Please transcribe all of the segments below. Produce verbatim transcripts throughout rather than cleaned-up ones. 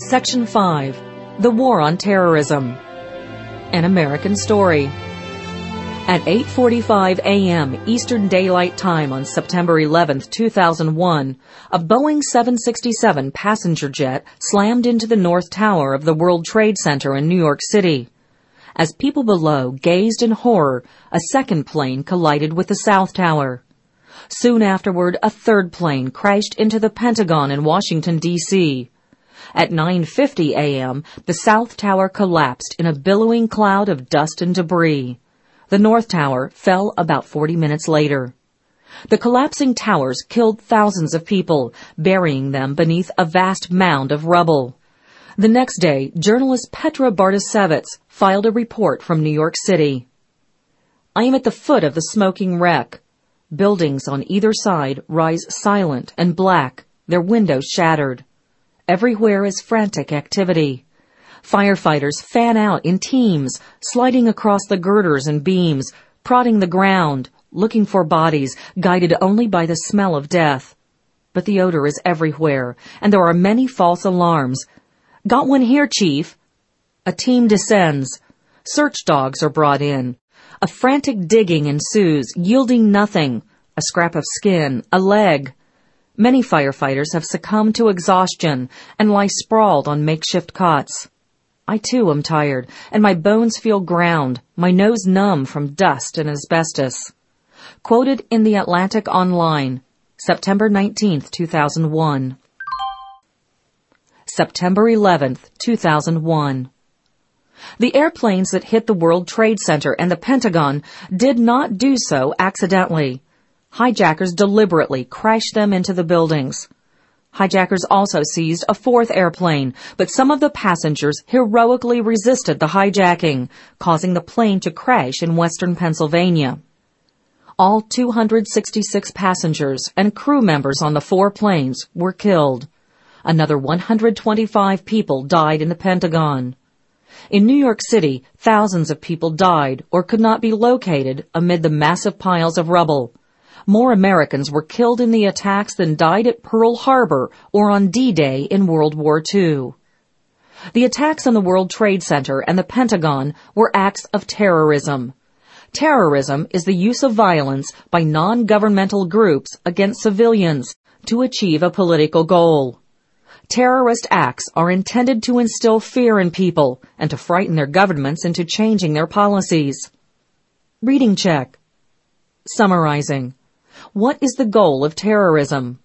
Section five. The War on Terrorism. An American Story. At eight forty-five a.m. Eastern Daylight Time on September eleventh, two thousand one, a Boeing seven sixty-seven passenger jet slammed into the North Tower of the World Trade Center in New York City. As people below gazed in horror, a second plane collided with the South Tower. Soon afterward, a third plane crashed into the Pentagon in Washington, D C At nine fifty a.m., the South Tower collapsed in a billowing cloud of dust and debris. The North Tower fell about forty minutes later. The collapsing towers killed thousands of people, burying them beneath a vast mound of rubble. The next day, journalist Petra Bartasevets filed a report from New York City. I am at the foot of the smoking wreck. Buildings on either side rise silent and black, their windows shattered. Everywhere is frantic activity. Firefighters fan out in teams, sliding across the girders and beams, prodding the ground, looking for bodies, guided only by the smell of death. But the odor is everywhere, and there are many false alarms. Got one here, Chief. A team descends. Search dogs are brought in. A frantic digging ensues, yielding nothing. A scrap of skin, a leg. Many firefighters have succumbed to exhaustion and lie sprawled on makeshift cots. I too am tired, and my bones feel ground, my nose numb from dust and asbestos. Quoted in the Atlantic Online, September nineteenth, two thousand one. September eleventh, two thousand one. The airplanes that hit the World Trade Center and the Pentagon did not do so accidentally. Hijackers deliberately crashed them into the buildings. Hijackers also seized a fourth airplane, but some of the passengers heroically resisted the hijacking, causing the plane to crash in western Pennsylvania. All two hundred sixty-six passengers and crew members on the four planes were killed. Another one hundred twenty-five people died in the Pentagon. In New York City, thousands of people died or could not be located amid the massive piles of rubble. More Americans were killed in the attacks than died at Pearl Harbor or on D-Day in World War Two. The attacks on the World Trade Center and the Pentagon were acts of terrorism. Terrorism is the use of violence by non-governmental groups against civilians to achieve a political goal. Terrorist acts are intended to instill fear in people and to frighten their governments into changing their policies. Reading check. Summarizing. What is the goal of terrorism?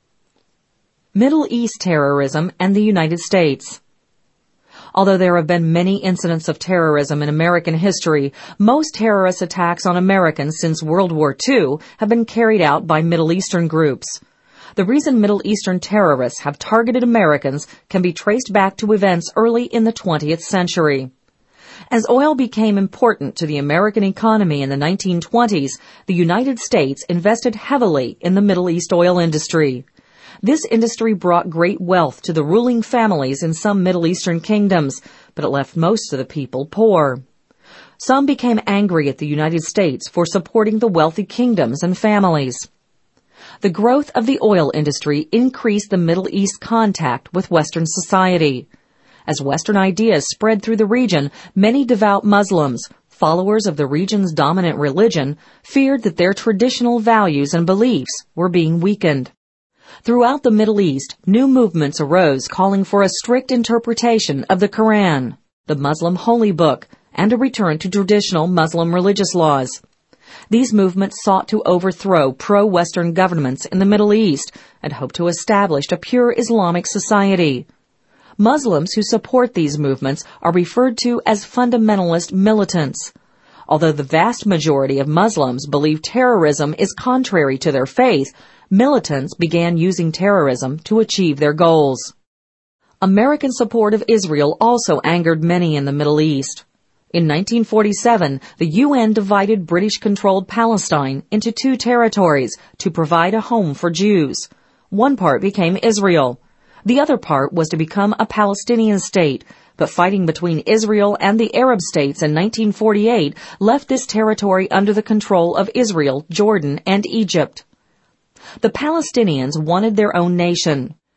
Middle East terrorism and the United States. Although there have been many incidents of terrorism in American history, most terrorist attacks on Americans since World War Two have been carried out by Middle Eastern groups. The reason Middle Eastern terrorists have targeted Americans can be traced back to events early in the twentieth century. As oil became important to the American economy in the nineteen twenties, the United States invested heavily in the Middle East oil industry. This industry brought great wealth to the ruling families in some Middle Eastern kingdoms, but it left most of the people poor. Some became angry at the United States for supporting the wealthy kingdoms and families. The growth of the oil industry increased the Middle East contact with Western society. As Western ideas spread through the region, many devout Muslims, followers of the region's dominant religion, feared that their traditional values and beliefs were being weakened. Throughout the Middle East, new movements arose calling for a strict interpretation of the Quran, the Muslim holy book, and a return to traditional Muslim religious laws. These movements sought to overthrow pro-Western governments in the Middle East and hoped to establish a pure Islamic society. Muslims who support these movements are referred to as fundamentalist militants. Although the vast majority of Muslims believe terrorism is contrary to their faith, militants began using terrorism to achieve their goals. American support of Israel also angered many in the Middle East. In nineteen forty-seven, the U N divided British-controlled Palestine into two territories to provide a home for Jews. One part became Israel. The other part was to become a Palestinian state, but fighting between Israel and the Arab states in nineteen forty-eight left this territory under the control of Israel, Jordan, and Egypt. The Palestinians wanted their own nation.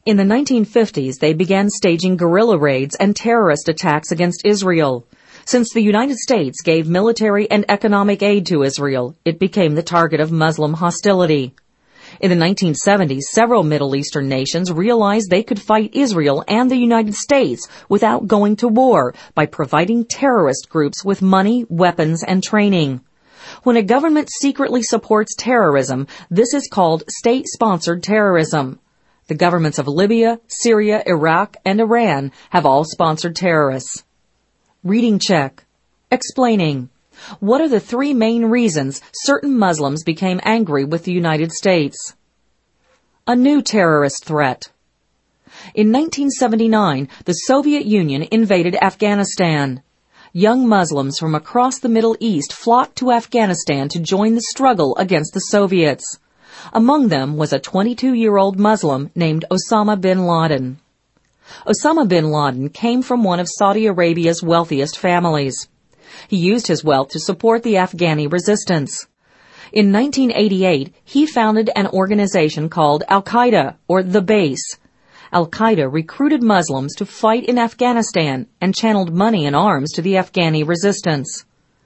In the nineteen fifties, they began staging guerrilla raids and terrorist attacks against Israel. Since the United States gave military and economic aid to Israel, it became the target of Muslim hostility. In the nineteen seventies, several Middle Eastern nations realized they could fight Israel and the United States without going to war by providing terrorist groups with money, weapons, and training. When a government secretly supports terrorism, this is called state-sponsored terrorism. The governments of Libya, Syria, Iraq, and Iran have all sponsored terrorists. Reading check. Explaining. What are the three main reasons certain Muslims became angry with the United States? A new terrorist threat. In nineteen seventy-nine, the Soviet Union invaded Afghanistan. Young Muslims from across the Middle East flocked to Afghanistan to join the struggle against the Soviets. Among them was a twenty-two-year-old Muslim named Osama bin Laden. Osama bin Laden came from one of Saudi Arabia's wealthiest families. He used his wealth to support the Afghani resistance. In nineteen eighty-eight, he founded an organization called Al-Qaeda, or the Base. Al-Qaeda recruited Muslims to fight in Afghanistan and channeled money and arms to the Afghani resistance.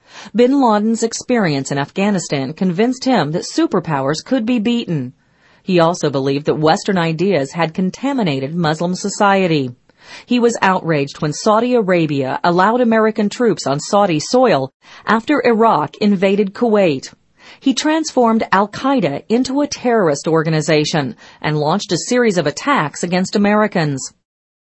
Bin Laden's experience in Afghanistan convinced him that superpowers could be beaten. He also believed that Western ideas had contaminated Muslim society. He was outraged when Saudi Arabia allowed American troops on Saudi soil after Iraq invaded Kuwait. He transformed Al-Qaeda into a terrorist organization and launched a series of attacks against Americans.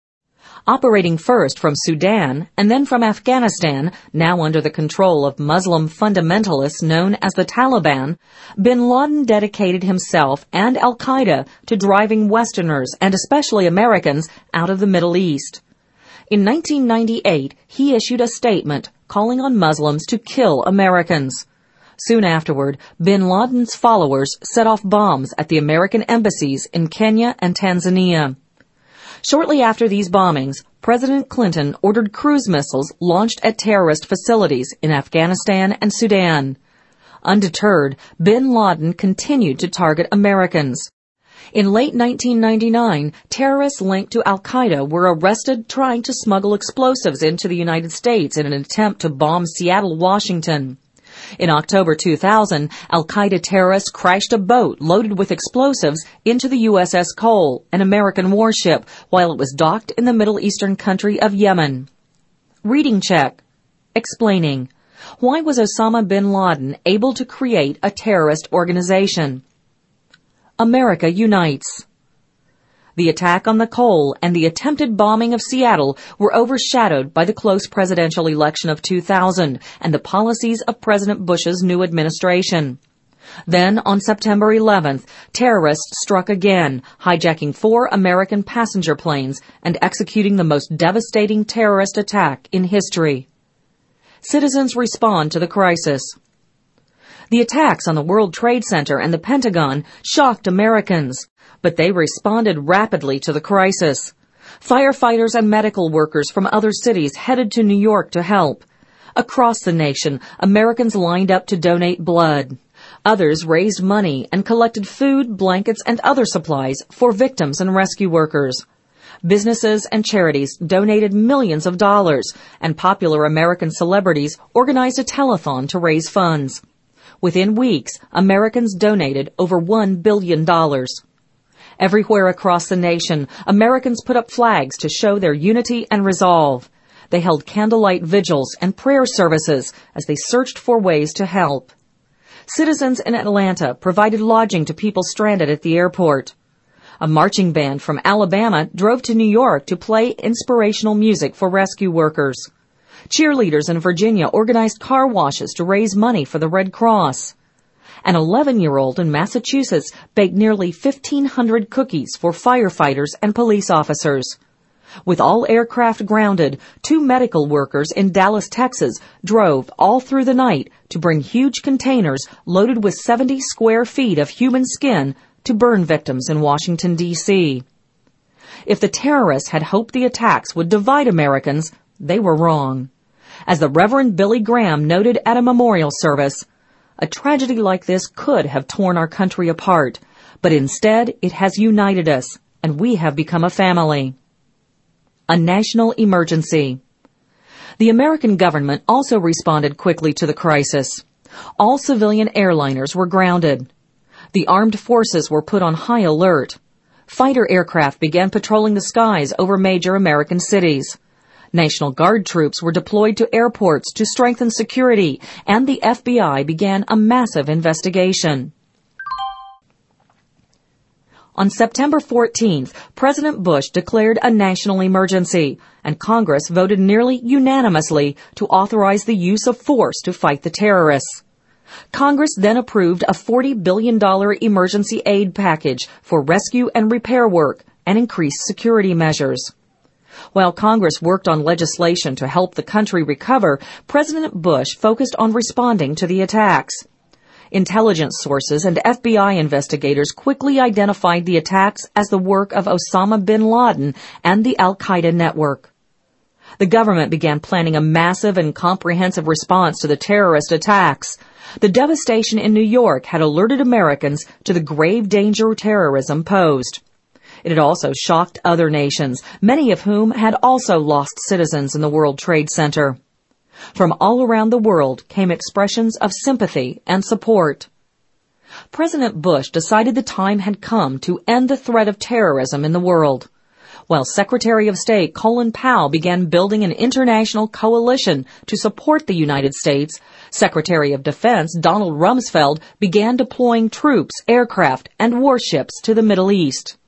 Operating first from Sudan and then from Afghanistan, now under the control of Muslim fundamentalists known as the Taliban, bin Laden dedicated himself and Al-Qaeda to driving Westerners, and especially Americans, out of the Middle East. In nineteen ninety-eight, he issued a statement calling on Muslims to kill Americans. Soon afterward, bin Laden's followers set off bombs at the American embassies in Kenya and Tanzania. Shortly after these bombings, President Clinton ordered cruise missiles launched at terrorist facilities in Afghanistan and Sudan. Undeterred, bin Laden continued to target Americans. In late nineteen ninety-nine, terrorists linked to Al-Qaeda were arrested trying to smuggle explosives into the United States in an attempt to bomb Seattle, Washington. In October two thousand, Al-Qaeda terrorists crashed a boat loaded with explosives into the U S S Cole, an American warship, while it was docked in the Middle Eastern country of Yemen. Reading check. Explaining. Why was Osama bin Laden able to create a terrorist organization? America unites. The attack on the Cole and the attempted bombing of Seattle were overshadowed by the close presidential election of two thousand and the policies of President Bush's new administration. Then, on September eleventh, terrorists struck again, hijacking four American passenger planes and executing the most devastating terrorist attack in history. Citizens respond to the crisis. The attacks on the World Trade Center and the Pentagon shocked Americans, but they responded rapidly to the crisis. Firefighters and medical workers from other cities headed to New York to help. Across the nation, Americans lined up to donate blood. Others raised money and collected food, blankets, and other supplies for victims and rescue workers. Businesses and charities donated millions of dollars, and popular American celebrities organized a telethon to raise funds. Within weeks, Americans donated over one billion dollars. Everywhere across the nation, Americans put up flags to show their unity and resolve. They held candlelight vigils and prayer services as they searched for ways to help. Citizens in Atlanta provided lodging to people stranded at the airport. A marching band from Alabama drove to New York to play inspirational music for rescue workers. Cheerleaders in Virginia organized car washes to raise money for the Red Cross. An eleven-year-old in Massachusetts baked nearly fifteen hundred cookies for firefighters and police officers. With all aircraft grounded, two medical workers in Dallas, Texas, drove all through the night to bring huge containers loaded with seventy square feet of human skin to burn victims in Washington, D C If the terrorists had hoped the attacks would divide Americans, they were wrong. As the Reverend Billy Graham noted at a memorial service, a tragedy like this could have torn our country apart, but instead it has united us and we have become a family. A national emergency. The American government also responded quickly to the crisis. All civilian airliners were grounded. The armed forces were put on high alert. Fighter aircraft began patrolling the skies over major American cities. National Guard troops were deployed to airports to strengthen security, and the F B I began a massive investigation. On September fourteenth, President Bush declared a national emergency, and Congress voted nearly unanimously to authorize the use of force to fight the terrorists. Congress then approved a forty billion dollars emergency aid package for rescue and repair work and increased security measures. While Congress worked on legislation to help the country recover, President Bush focused on responding to the attacks. Intelligence sources and F B I investigators quickly identified the attacks as the work of Osama bin Laden and the Al-Qaeda network. The government began planning a massive and comprehensive response to the terrorist attacks. The devastation in New York had alerted Americans to the grave danger terrorism posed. It had also shocked other nations, many of whom had also lost citizens in the World Trade Center. From all around the world came expressions of sympathy and support. President Bush decided the time had come to end the threat of terrorism in the world. While Secretary of State Colin Powell began building an international coalition to support the United States, Secretary of Defense Donald Rumsfeld began deploying troops, aircraft, and warships to the Middle East.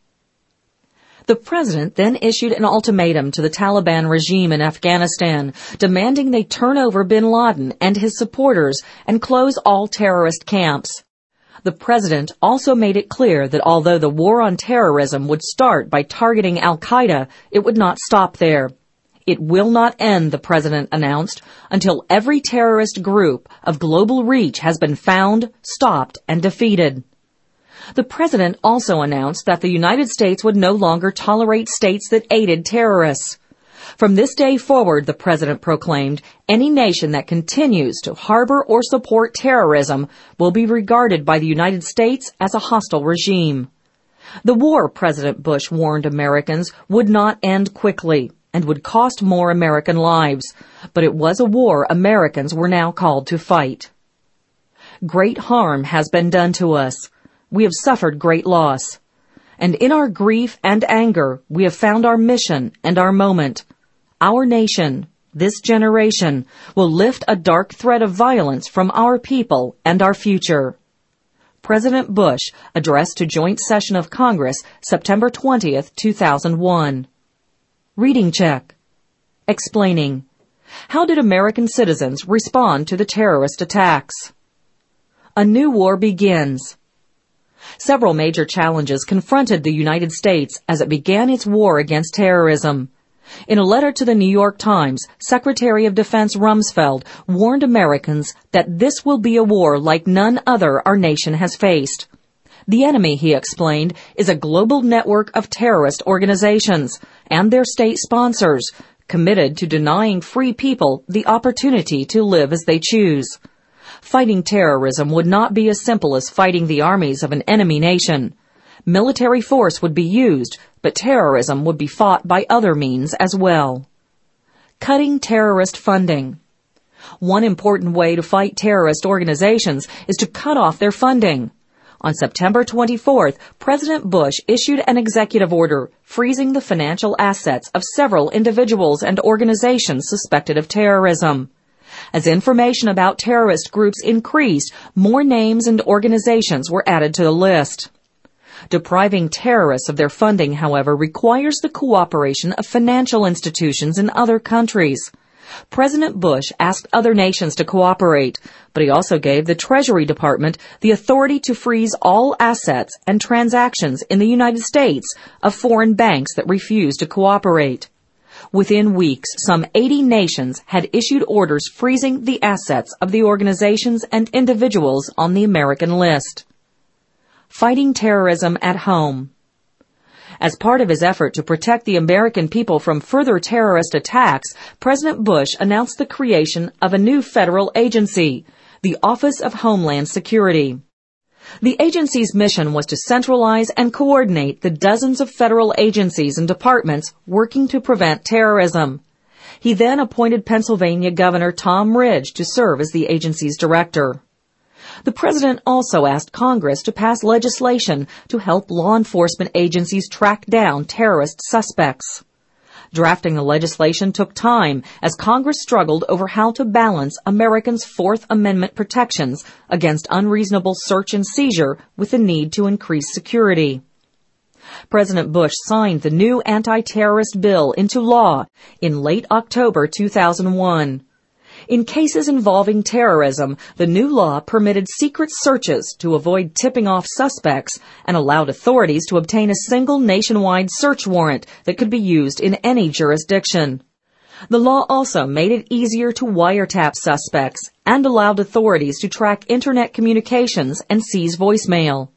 The president then issued an ultimatum to the Taliban regime in Afghanistan, demanding they turn over bin Laden and his supporters and close all terrorist camps. The president also made it clear that although the war on terrorism would start by targeting Al-Qaeda, it would not stop there. It will not end, the president announced, until every terrorist group of global reach has been found, stopped, and defeated. The president also announced that the United States would no longer tolerate states that aided terrorists. From this day forward, the president proclaimed, any nation that continues to harbor or support terrorism will be regarded by the United States as a hostile regime. The war, President Bush warned Americans, would not end quickly and would cost more American lives, but it was a war Americans were now called to fight. Great harm has been done to us. We have suffered great loss. And in our grief and anger, we have found our mission and our moment. Our nation, this generation, will lift a dark thread of violence from our people and our future. President Bush addressed to Joint Session of Congress, September twentieth, two thousand one. Reading check. Explaining. How did American citizens respond to the terrorist attacks? A new war begins. Several major challenges confronted the United States as it began its war against terrorism. In a letter to the New York Times, Secretary of Defense Rumsfeld warned Americans that this will be a war like none other our nation has faced. The enemy, he explained, is a global network of terrorist organizations and their state sponsors, committed to denying free people the opportunity to live as they choose. Fighting terrorism would not be as simple as fighting the armies of an enemy nation. Military force would be used, but terrorism would be fought by other means as well. Cutting terrorist funding. One important way to fight terrorist organizations is to cut off their funding. On September twenty-fourth, President Bush issued an executive order freezing the financial assets of several individuals and organizations suspected of terrorism. As information about terrorist groups increased, more names and organizations were added to the list. Depriving terrorists of their funding, however, requires the cooperation of financial institutions in other countries. President Bush asked other nations to cooperate, but he also gave the Treasury Department the authority to freeze all assets and transactions in the United States of foreign banks that refused to cooperate. Within weeks, some eighty nations had issued orders freezing the assets of the organizations and individuals on the American list. Fighting terrorism at home. As part of his effort to protect the American people from further terrorist attacks, President Bush announced the creation of a new federal agency, the Office of Homeland Security. The agency's mission was to centralize and coordinate the dozens of federal agencies and departments working to prevent terrorism. He then appointed Pennsylvania Governor Tom Ridge to serve as the agency's director. The president also asked Congress to pass legislation to help law enforcement agencies track down terrorist suspects. Drafting the legislation took time as Congress struggled over how to balance Americans' Fourth Amendment protections against unreasonable search and seizure with the need to increase security. President Bush signed the new anti-terrorist bill into law in late October two thousand one. In cases involving terrorism, the new law permitted secret searches to avoid tipping off suspects and allowed authorities to obtain a single nationwide search warrant that could be used in any jurisdiction. The law also made it easier to wiretap suspects and allowed authorities to track Internet communications and seize voicemail.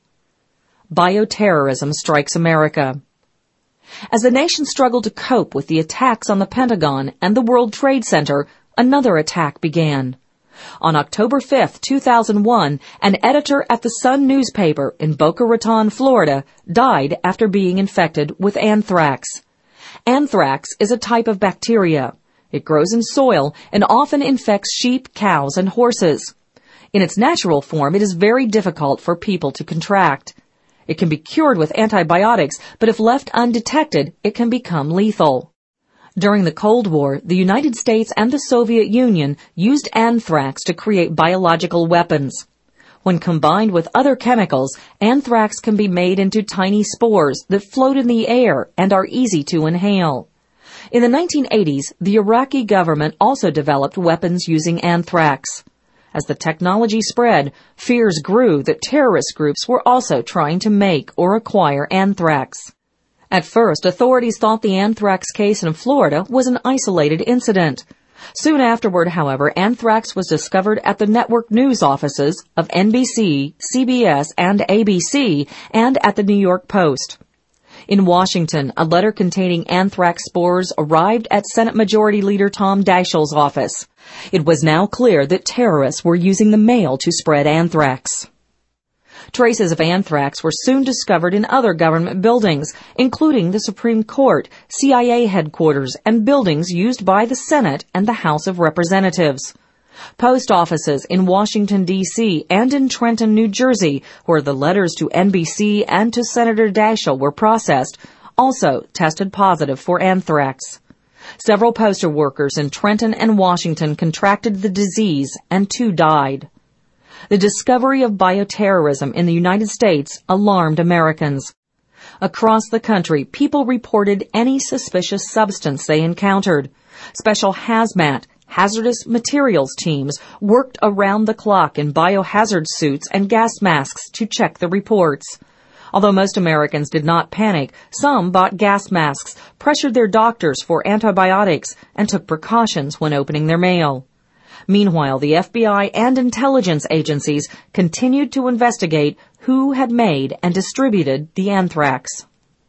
Bioterrorism strikes America. As the nation struggled to cope with the attacks on the Pentagon and the World Trade Center, another attack began. On October fifth, two thousand one, an editor at the Sun newspaper in Boca Raton, Florida, died after being infected with anthrax. Anthrax is a type of bacteria. It grows in soil and often infects sheep, cows, and horses. In its natural form, it is very difficult for people to contract. It can be cured with antibiotics, but if left undetected, it can become lethal. During the Cold War, the United States and the Soviet Union used anthrax to create biological weapons. When combined with other chemicals, anthrax can be made into tiny spores that float in the air and are easy to inhale. In the nineteen eighties, the Iraqi government also developed weapons using anthrax. As the technology spread, fears grew that terrorist groups were also trying to make or acquire anthrax. At first, authorities thought the anthrax case in Florida was an isolated incident. Soon afterward, however, anthrax was discovered at the network news offices of N B C, C B S, and A B C, and at the New York Post. In Washington, a letter containing anthrax spores arrived at Senate Majority Leader Tom Daschle's office. It was now clear that terrorists were using the mail to spread anthrax. Traces of anthrax were soon discovered in other government buildings, including the Supreme Court, C I A headquarters, and buildings used by the Senate and the House of Representatives. Post offices in Washington, D C and in Trenton, New Jersey, where the letters to N B C and to Senator Daschle were processed, also tested positive for anthrax. Several postal workers in Trenton and Washington contracted the disease, and two died. The discovery of bioterrorism in the United States alarmed Americans. Across the country, people reported any suspicious substance they encountered. Special hazmat, hazardous materials teams worked around the clock in biohazard suits and gas masks to check the reports. Although most Americans did not panic, some bought gas masks, pressured their doctors for antibiotics, and took precautions when opening their mail. Meanwhile, the F B I and intelligence agencies continued to investigate who had made and distributed the anthrax.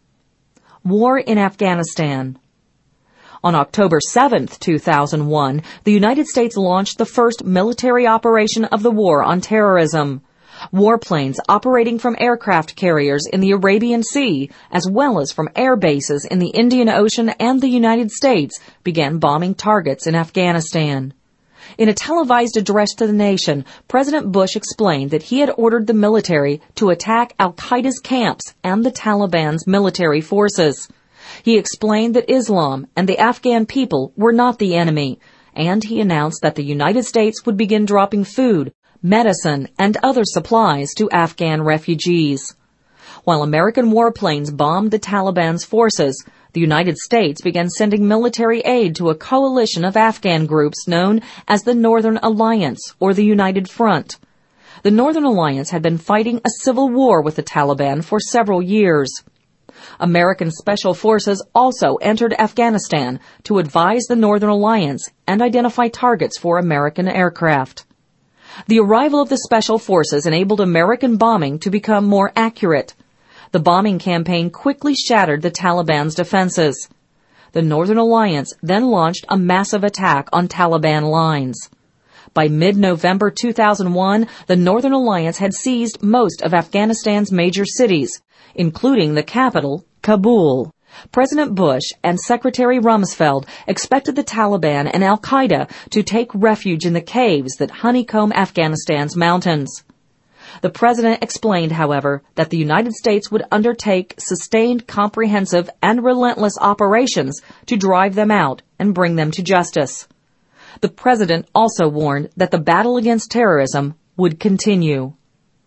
War in Afghanistan. On October seventh, two thousand one, the United States launched the first military operation of the war on terrorism. Warplanes operating from aircraft carriers in the Arabian Sea, as well as from air bases in the Indian Ocean and the United States, began bombing targets in Afghanistan. In a televised address to the nation, President Bush explained that he had ordered the military to attack al-Qaeda's camps and the Taliban's military forces. He explained that Islam and the Afghan people were not the enemy, and he announced that the United States would begin dropping food, medicine, and other supplies to Afghan refugees. While American warplanes bombed the Taliban's forces, the United States began sending military aid to a coalition of Afghan groups known as the Northern Alliance, or the United Front. The Northern Alliance had been fighting a civil war with the Taliban for several years. American special forces also entered Afghanistan to advise the Northern Alliance and identify targets for American aircraft. The arrival of the special forces enabled American bombing to become more accurate. The bombing campaign quickly shattered the Taliban's defenses. The Northern Alliance then launched a massive attack on Taliban lines. By mid-November two thousand one, the Northern Alliance had seized most of Afghanistan's major cities, including the capital, Kabul. President Bush and Secretary Rumsfeld expected the Taliban and al-Qaeda to take refuge in the caves that honeycomb Afghanistan's mountains. The president explained, however, that the United States would undertake sustained, comprehensive, and relentless operations to drive them out and bring them to justice. The president also warned that the battle against terrorism would continue.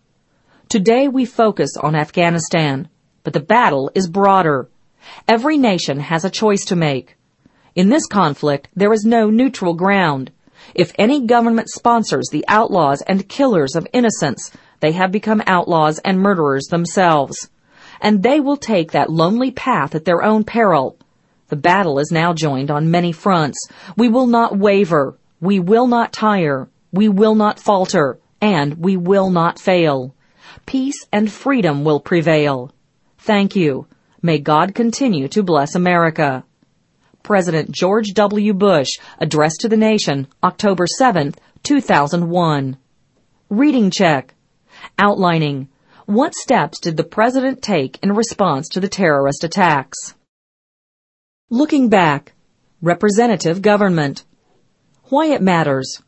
Today we focus on Afghanistan, but the battle is broader. Every nation has a choice to make. In this conflict, there is no neutral ground. If any government sponsors the outlaws and killers of innocents, they have become outlaws and murderers themselves. And they will take that lonely path at their own peril. The battle is now joined on many fronts. We will not waver. We will not tire. We will not falter. And we will not fail. Peace and freedom will prevail. Thank you. May God continue to bless America. President George W. Bush, address to the nation, October seventh, two thousand one. Reading check. Outlining. What steps did the president take in response to the terrorist attacks? Looking back. Representative government. Why it matters.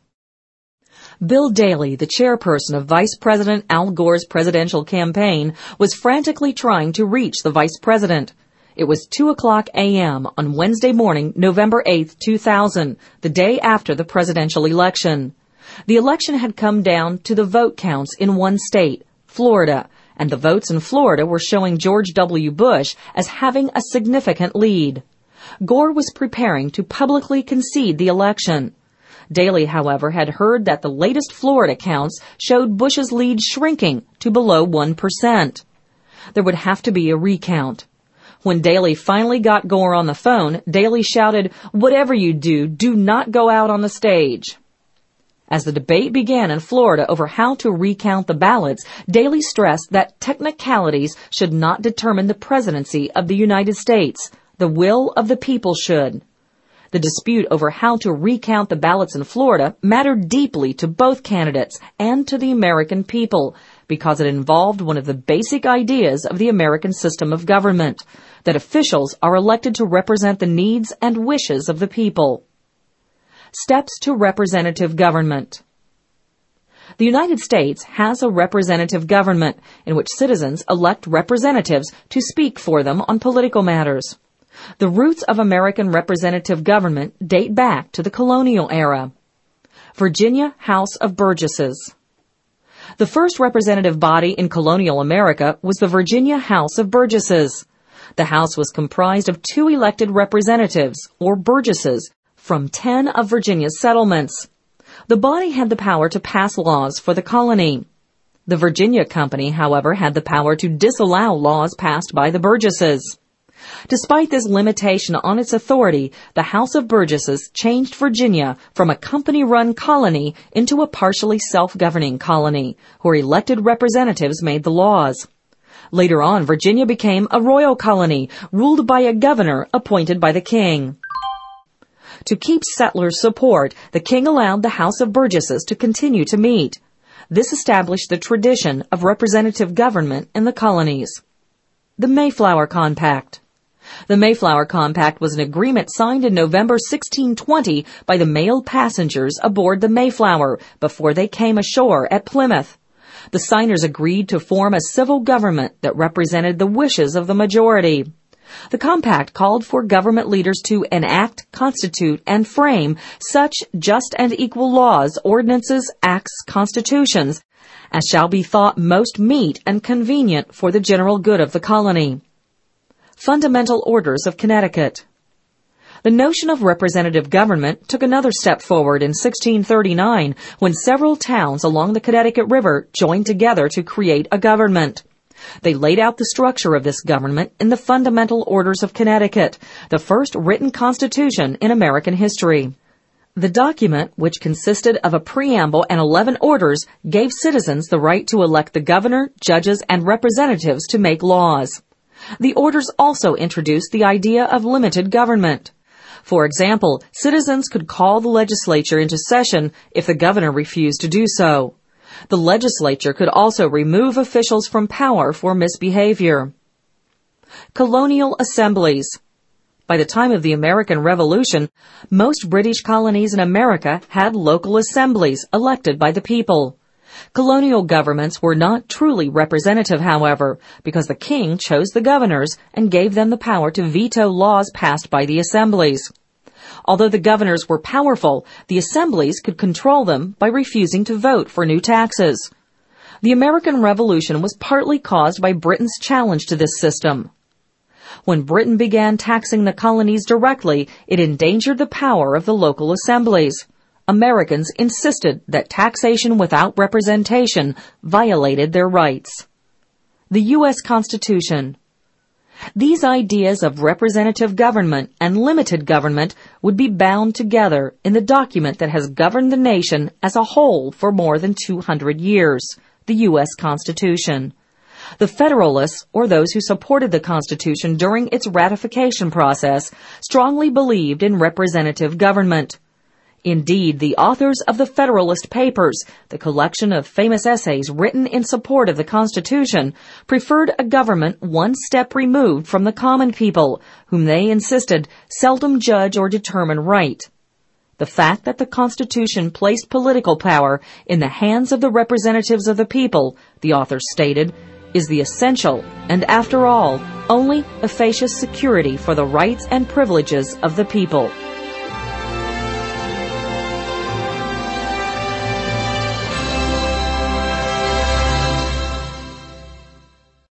Bill Daley, the chairperson of Vice President Al Gore's presidential campaign, was frantically trying to reach the vice president. It was two o'clock a.m. on Wednesday morning, November eighth, two thousand, the day after the presidential election. The election had come down to the vote counts in one state, Florida, and the votes in Florida were showing George W. Bush as having a significant lead. Gore was preparing to publicly concede the election. Daley, however, had heard that the latest Florida counts showed Bush's lead shrinking to below one percent. There would have to be a recount. When Daley finally got Gore on the phone, Daley shouted, "Whatever you do, do not go out on the stage." As the debate began in Florida over how to recount the ballots, Daley stressed that technicalities should not determine the presidency of the United States. The will of the people should. The dispute over how to recount the ballots in Florida mattered deeply to both candidates and to the American people because it involved one of the basic ideas of the American system of government, that officials are elected to represent the needs and wishes of the people. Steps to representative government. The United States has a representative government in which citizens elect representatives to speak for them on political matters. The roots of American representative government date back to the colonial era. Virginia House of Burgesses. The first representative body in colonial America was the Virginia House of Burgesses. The House was comprised of two elected representatives, or burgesses, from ten of Virginia's settlements. The body had the power to pass laws for the colony. The Virginia Company, however, had the power to disallow laws passed by the burgesses. Despite this limitation on its authority, the House of Burgesses changed Virginia from a company-run colony into a partially self-governing colony, where elected representatives made the laws. Later on, Virginia became a royal colony, ruled by a governor appointed by the king. To keep settlers' support, the king allowed the House of Burgesses to continue to meet. This established the tradition of representative government in the colonies. The Mayflower Compact. The Mayflower Compact was an agreement signed in November sixteen twenty by the male passengers aboard the Mayflower before they came ashore at Plymouth. The signers agreed to form a civil government that represented the wishes of the majority. The compact called for government leaders to enact, constitute, and frame such just and equal laws, ordinances, acts, constitutions, as shall be thought most meet and convenient for the general good of the colony. Fundamental Orders of Connecticut. The notion of representative government took another step forward in sixteen thirty-nine when several towns along the Connecticut River joined together to create a government. They laid out the structure of this government in the Fundamental Orders of Connecticut, the first written constitution in American history. The document, which consisted of a preamble and eleven orders, gave citizens the right to elect the governor, judges, and representatives to make laws. The orders also introduced the idea of limited government. For example, citizens could call the legislature into session if the governor refused to do so. The legislature could also remove officials from power for misbehavior. Colonial assemblies. By the time of the American Revolution, most British colonies in America had local assemblies elected by the people. Colonial governments were not truly representative, however, because the king chose the governors and gave them the power to veto laws passed by the assemblies. Although the governors were powerful, the assemblies could control them by refusing to vote for new taxes. The American Revolution was partly caused by Britain's challenge to this system. When Britain began taxing the colonies directly, it endangered the power of the local assemblies. Americans insisted that taxation without representation violated their rights. The U S Constitution. These ideas of representative government and limited government would be bound together in the document that has governed the nation as a whole for more than two hundred years, the U S Constitution. The Federalists, or those who supported the Constitution during its ratification process, strongly believed in representative government. Indeed, the authors of the Federalist Papers, the collection of famous essays written in support of the Constitution, preferred a government one step removed from the common people, whom they insisted seldom judge or determine right. The fact that the Constitution placed political power in the hands of the representatives of the people, the authors stated, is the essential and, after all, only efficacious security for the rights and privileges of the people.